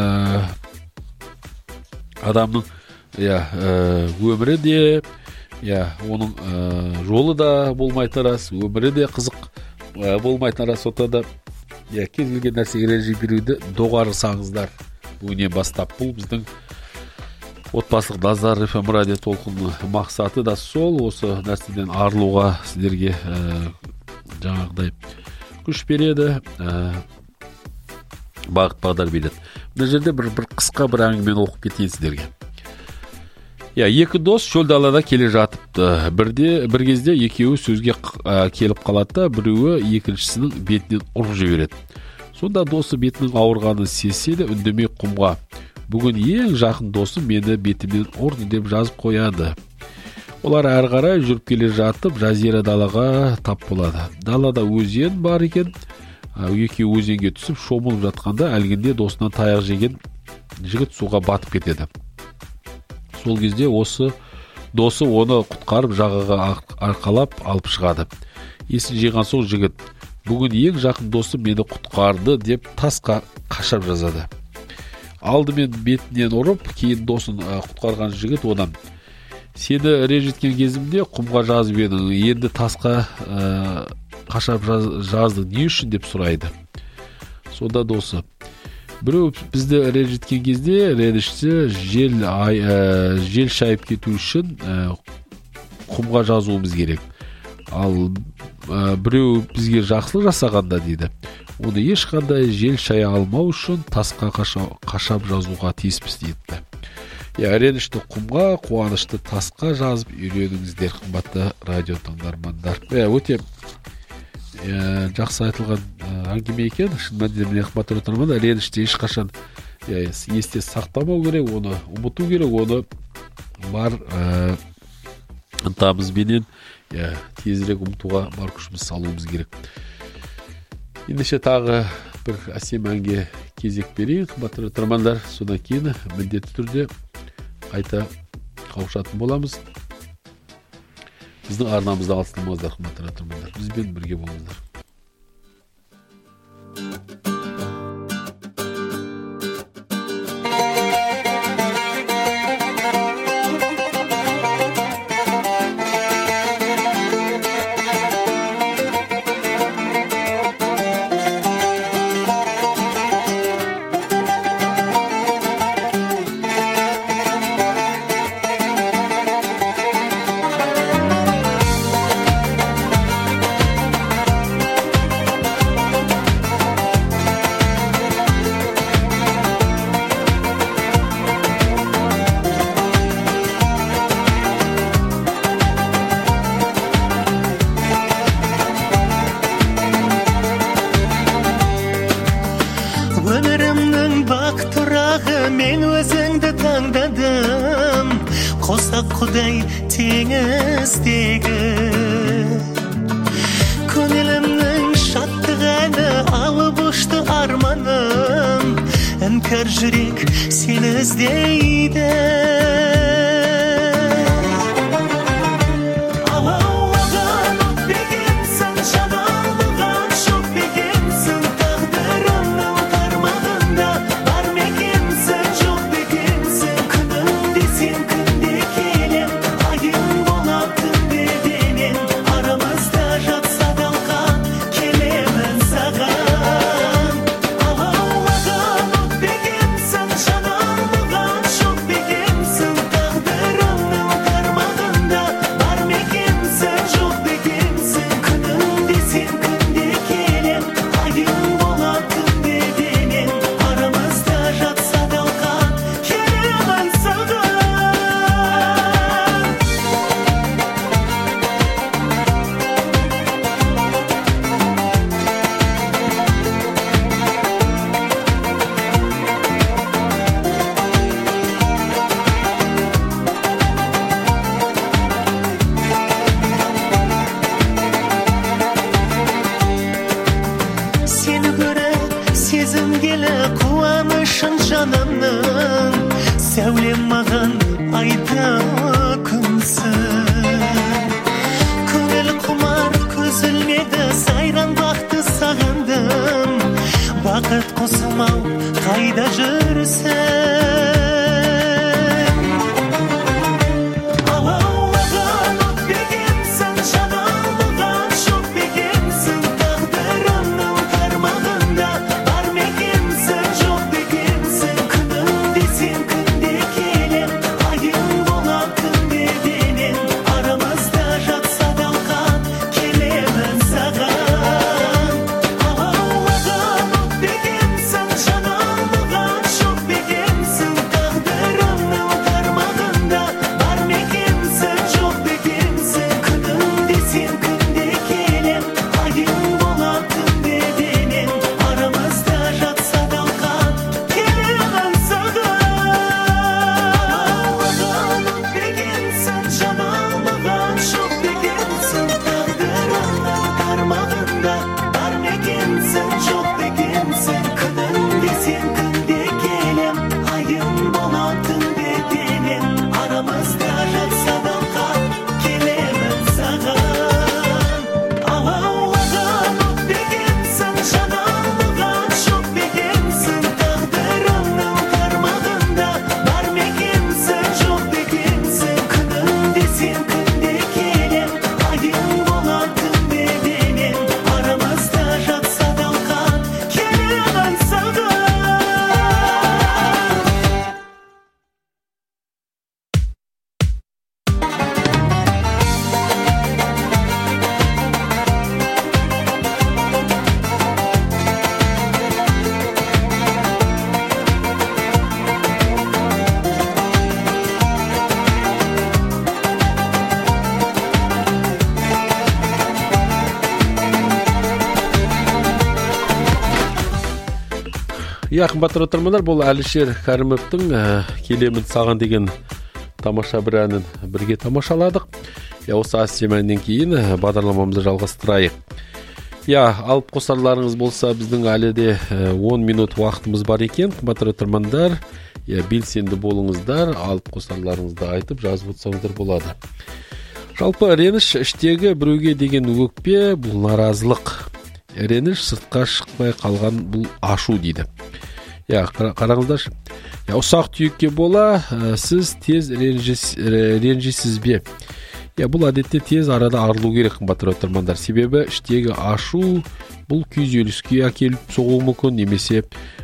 A: адамның өмірі де, оның жолы да болмайтын рас, өмірі де қызық болмайтын рас. Отада кез келген нәрсеге ренжи беруді доғарсаңыздар, бүгіннен бастап. Бұл біздің отбасылық Назар FM радио толқынының мақсаты да сол, осы нәрседен арылуға сіздерге жаңағыдай күш береді, бағыт-бағдар береді. Мына жерде бір қысқа бір әңгімені оқып кетейін сіздерге. Екі дос шөл далада келе жатыпты. Бір кезде екеуі сөзге келіп қалады, біреуі екіншісінің бетінен ұрып жібереді. Сонда досы бетінің ауырғанын сезсе де үндемей құмға: "Бүгін ең жақын досым мені бетімнен ұрды" деп жазып қояды. Олар әрі қарай жүріп келе жатып, жазира далаға тап болады. Далада өзен бар екен. Екеуі өзенге түсіп шомылып жатқанда әлгінде досынан таяқ жеген жігіт суға батып кетеді. Сол кезде досы оны құтқарып жағаға арқалап алып шығады. Есін жиған соң жігіт: "Бүгін ең жақын досым мені құтқарды" деп тасқа қашап жазады. Алдымен бетінен ұрып, кейін досын құтқарған жігіт одан: "Сені ренжіткен кезімде құмға жазып едің, енді тасқа қашап жаздың не үшін?" деп сұрайды. Сонда досы: "Біреу бізді ренжіткен кезде ренішті жел шайып кету үшін құмға жазуымыз керек. Ал біреу бізге жақсылық жасағанда дейді, оны ешқандай жел шая алмау үшін тасқа қашап жазуға тиіспіз" дейді. Ренішті құмға, қуанышты тасқа жазып үйреніңіздер, қымбатты радио тыңдармандар. Өте жақсы айтылған әңгіме екен. Шын мәнінде қымбатты тыңдармандар, ренішті ешқашан есте сақтамау керек, оны ұмыту керек, оны бар ынтамызбенен тезірек ұмытуға бар күшіміз салуымыз керек. Ендеше тағы бір әсем әнге кезек берейін, қымбатты тыңдармандар. Содан кейін міндетті түрде қайта қауышатын боламыз. Біздің арнамызда алыстамаңыздар, қымбатты тыңдармандар. Бізбен бірге болыңыздар.
F: Құдай теңіздегі көңілімнің шаттығаны алып ұшты арманым, іңкәр жүрек сені іздейді. Алаулаған от бекемсің, жанарлыған шоқ бекемсің, тағдырымның тармағында бар мекемсің, жоқ бекемсің, күнім десең өзің келі қуанышын жанымның, сәулем маған айда күнсің. Көңіл құмар көз ілмеді, сайран бақты сағындым, бақыт қосылмау қайда жүрсің? Алаулаған от бекемсің, жаналған шоқ бекемсің, тағдырымның тармағында бар мекенсің, жоқ бекемсің. Күнім десең күнде келем, айым болам түнде денем, арамызда жатса далған келемін саған. Алаулаған от бекемсің, жаналған шоқ бекемсің, тағдырымның тармағында бар мекенсің, жоқ бекемсің. Күнім десең күнде келем, айым болам түнде денем, арамызда жатса далған келемін саған. Алаулаған от бекемсің, жаналған шоқ бекемсің, тағдырымның тармағында бар мекенсің, жоқ бекемсің. Күнім десең күнде келем, айым болам түнде денем, арамызда жатса далған келемін саған. Алаулаған от бекемсің, жаналған шоқ бекемсің, тағдырымның тармағында бар мекенсің, жоқ бекемсің. Күнім десең күнде келем, айым болам түнде денем, арамызда жатса далған келемін саған.
A: Қымбатты тыңдармандар, бұл Әлішер Кәрімовтың келемін саған деген тамаша бір әнін бірге тамашаладық. Осы әсем әннен кейін бағдарламамызды жалғастырайық. Алып қосарларыңыз болса, біздің әлі де 10 минут уақытымыз бар екен. Қымбатты тыңдармандар, белсенді болыңыздар, алып қосарларыңызды айтып жазып отырсаңыздар болады. Жалпы реніш іштегі біреуге деген өкпе, бұл наразылық. Реніш сыртқа шықпай қалған бұл ашу дейді. Қараңыздаршы. Ұсақ түйекке бола, сіз тез ренжисіз бе? Бұл әдетте тез арада арылу керек, қымбатты тыңдармандар. Себебі іштегі ашу бұл күйзеліске әкеліп соғуы мүмкін, немесе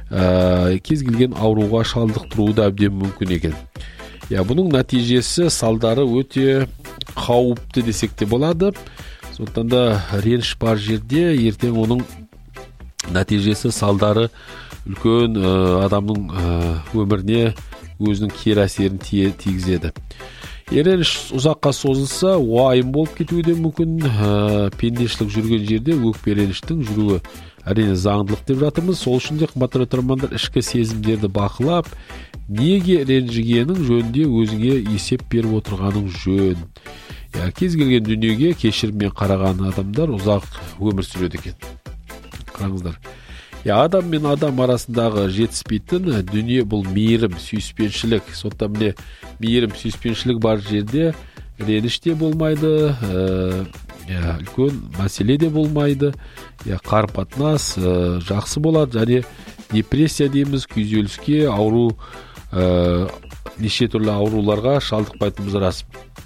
A: кез келген ауруға шалдықтыруы да әбден мүмкін екен. Бұның нәтижесі, салдары өте қауіпті десек те болады. Сондықтан да реніш бар жерде ертең оның нәтижесі, салдары үлкен адамның өміріне өзінің кері әсерін тигізеді. Реніш ұзаққа созылса, уайым болып кетуі де мүмкін. Пендешілік жүрген жерде өкпе реніштің жүруі әрине заңдылық деп жатырмыз. Сол үшін де қымбатты тыңдармандар, ішкі сезімдерді бақылап, неге ренжігенің жөнінде өзіңе есеп беріп отырғаның жөн. Кез келген дүниеге кешіріммен қараған адамдар ұзақ өмір сүреді екен. Қараңыздар. Адам мен адам арасындағы жетіспейтін дүние бұл мейірім, сүйіспеншілік. Сондықтан міне мейірім, сүйіспеншілік бар жерде реніш те болмайды, үлкен мәселе де болмайды. Қарым-қатынас жақсы болады, және депрессия дейміз, күйзеліске, ауру, неше түрлі ауруларға шалдықпайтынымыз рас.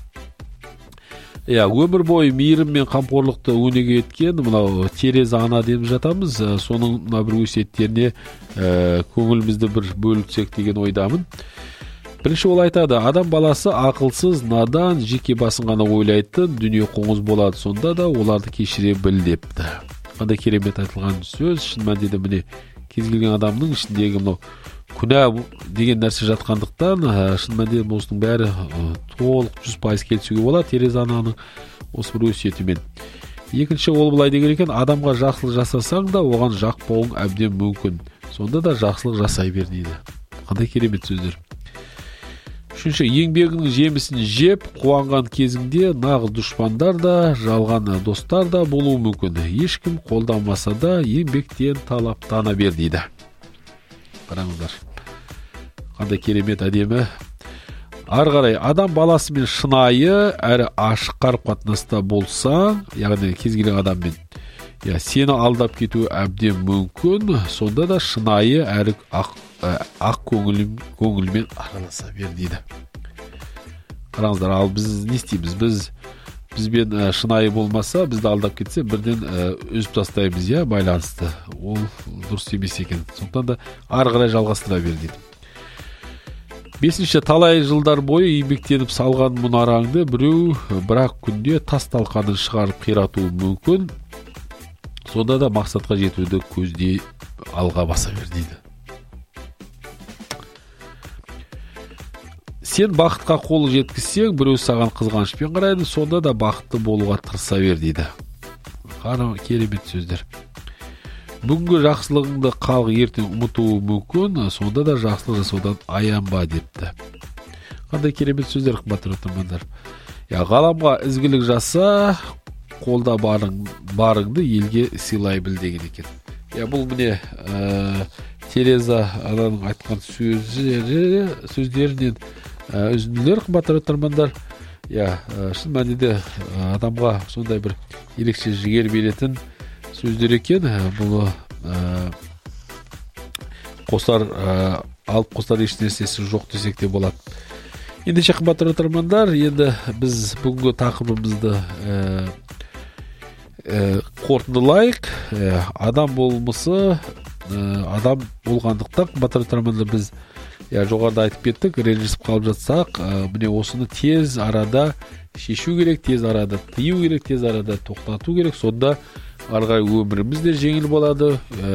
A: Өмір бойы мейірім мен қамқорлықты өнеге еткен мынау Тереза ана деп жатамыз. Соның бір өсиеттеріне көңілімізді бір бөлсек деген ойдамын. Бірінші ол айтады: адам баласы ақылсыз, надан, жеке басын ғана ойлайтын, дүние қоңыз болады, сонда да оларды кешіре біл депті. Қандай керемет айтылған сөз. Шын мәнінде міне кез келген адамның ішіндегі мынау күнә деген нәрсе жатқандықтан, шын мәнінде осының бәрі толық 100% келісуге болады Тереза ананың осы бір өсиетімен. Екінші, ол былай деген екен: адамға жақсылық жасасаң да оған жақпауың әбден мүмкін, сонда да жақсылық жасай бер дейді. Қандай керемет сөздер. Үшінші, еңбегінің жемісін жеп қуанған кезіңде нағыз дұшпандар да, жалған достар да болуы мүмкін. Ешкім қолданмаса да еңбектен талаптана бер дейді. Қараңыздар. Қандай керемет әдемі. Ары қарай адам баласымен шынайы әрі ашық қарым-қатынаста болсаң, яғни кез келген адаммен, сені алдап кетуі әбден мүмкін, сонда да шынайы әрі ақ көңілмен араласа бер дейді. Қараңыздар, ал біз не істейміз? Бізбен шынайы болмаса, бізді алдап кетсе, бірден үзіп тастаймыз, байланысты. Ол дұрыс емес екен. Сондықтан да ары қарай жалғастыра бер дейді. 5-ші, талай жылдар бойы еңбектеніп салған мұнараңды біреу бір-ақ күнде тас талқанын шығарып қиратуы мүмкін. Сонда да мақсатқа жетуді көздей алға баса бер дейді. Сен бақытқа қолы жеткізсең, біреу саған қызғанышпен қарайды, сонда да бақытты болуға тырыса бер дейді. Керемет сөздер. Бүгінгі жақсылығыңды халық ертең ұмытуы мүмкін, сонда да жақсылық жасаудан аянба депті. Қандай керемет сөздер, қымбатты тыңдармандар. Ғаламға ізгілік жаса, қолда барыңды елге сыйлай біл деген екен. Бұл міне Тереза ананың айтқан сөздерінен үзінділер, қымбатты тыңдармандар. Шын мәнінде адамға сондай бір ерекше жігер беретін сөздер екен. Бұл алып қосар еш нәрсесі жоқ десек те болады. Ендеше қымбатты тыңдармандар, енді біз бүгінгі тақырыбымызды қорытындылайық. Адам болмысы, адам болғандықтан, қымбатты тыңдармандар, біз жоғарыда айтып кеттік, ренжісіп қалып жатсақ, міне осыны тез арада шешу керек, тез арада тыю керек, тез арада тоқтату керек. Сонда арғай өміріміз де жеңіл болады,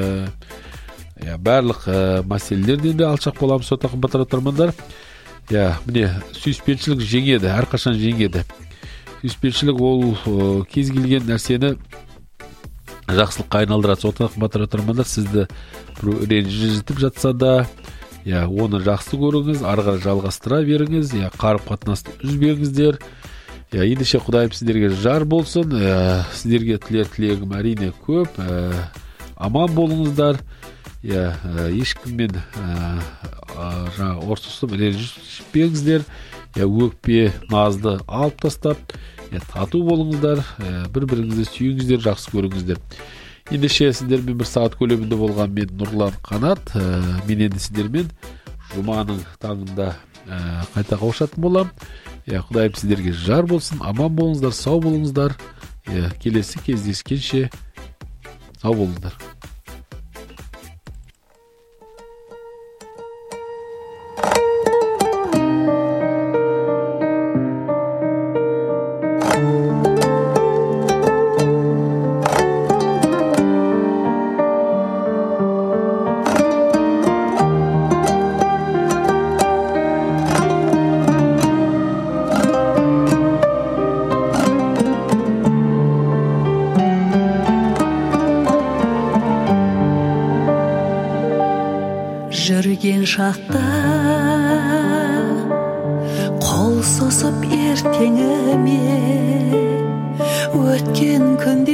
A: барлық мәселелерден де алшақ боламыз. Сондықтан қымбатты тыңдармандар, міне сүйіспеншілік жеңеді, әрқашан жеңеді. Сүйіспеншілік ол кез келген нәрсені жақсылыққа айналдырады. Сондықтан қымбатты тыңдармандар, сізді ренжітіп жатса да, оны жақсы көріңіз, ары қарай жалғастыра беріңіз, қарым-қатынасты үзбеңіздер. Ендеше Құдайым сіздерге жар болсын. Сіздерге тілегім әрине көп. Аман болыңыздар. Ешкіммен ұрсысып ренжіспеңіздер. Өкпе, назды алып тастап, тату болыңыздар. Бір-біріңізді сүйіңіздер, жақсы көріңіздер. Ендеше сіздермен бір сағат көлемінде болған мен Нұрлан Қанат. Мен енді сіздермен жұманың таңында қайта қауышатын болам. Құдайым сіздерге жар болсын, аман болыңыздар, сау болыңыздар. Келесі кездескенше сау болыңыздар.
B: Жүрген шақта қол созып ертеңіме, өткен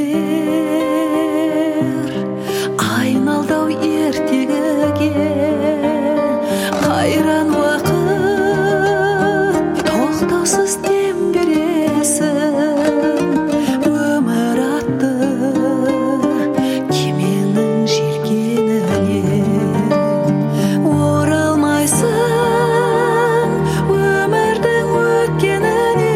B: күндер айналды-ау ертегіге. Қайран уақыт тоқтаусыз дем бересің, өмір атты кеменің желкеніне. Өмірдің өткеніне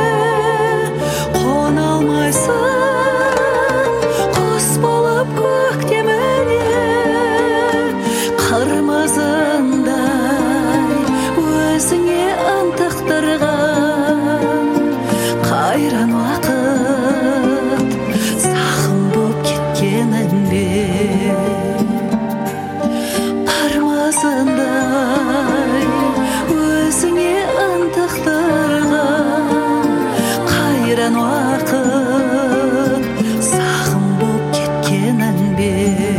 B: қона алмайсың, құс болып көктеміне. Қырмызындай өзіңе ынтықтырған қайран уақыт сағым боп кеткенің бе. Қырмызындай өзіңе ынтықтырған қайран уақыт сағым боп кеткенің бе.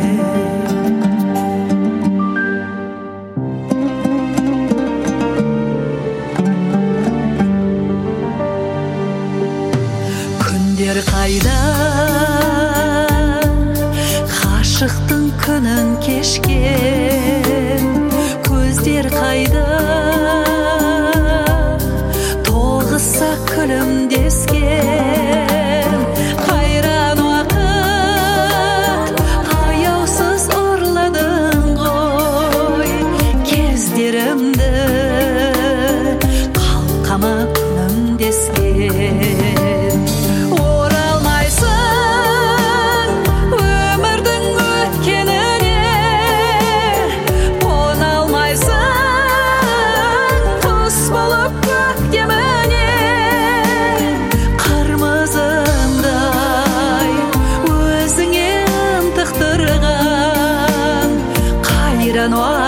B: Күндер қайда, ғашықтың күнін кешкен, қайран